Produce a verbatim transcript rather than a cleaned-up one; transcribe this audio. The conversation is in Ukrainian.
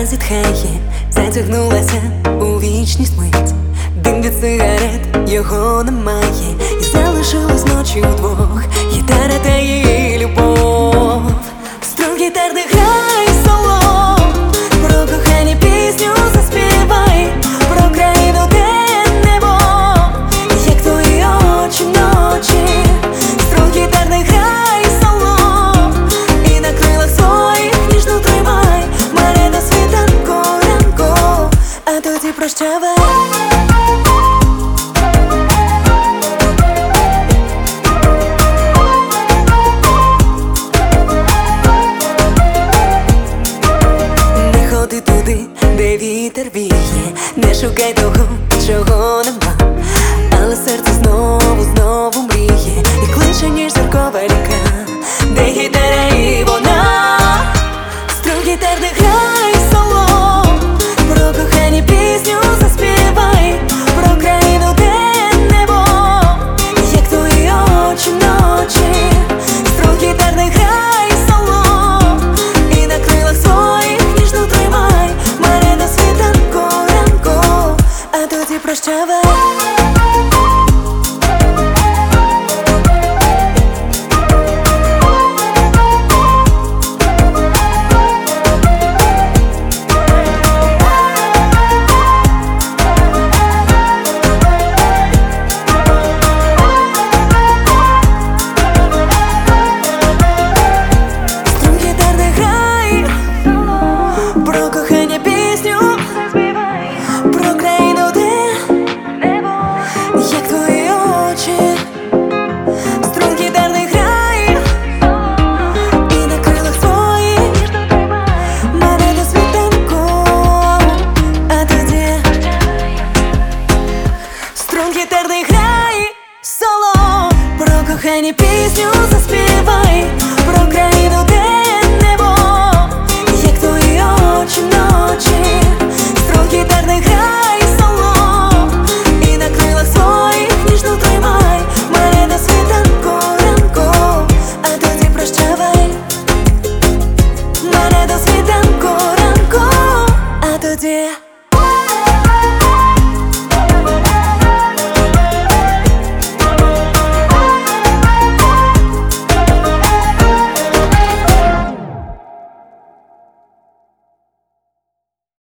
Вона зітхає, затягнулася у вічність мить. Дим від сигарет, його немає, і залишилась ночі удвох. Гітара та її любов. Струн гітарний грай соло, про кохання пісню заспівай, про країну, де небо, як твої очі вночі. Струн гітарний грай соло, і на крилах своїх ніжно тримай мене до світанку ранку, а тоді прощавай. Туди, де вітер віє, не шукай того, чого нема, але серце знову, знову мріє і кличе, ніж зіркова ріка, де гітара і вона. Струн гітарний грай соло, про кохання пісню заспівай, про країну, де небо, як твої очі вночі. Струн гітарний грай соло, і на крилах своїх ніжно тримай мене до світанку ранку, а тоді прощавай. Гітарний грай соло, про кохання пісню заспівай, про країну, де небо, як твої очі вночі. Струн гітарний грай соло, і на крилах своїх ніжно тримай мене до світанку ранку, а тоді прощавай. Мене до світанку ранку, а тоді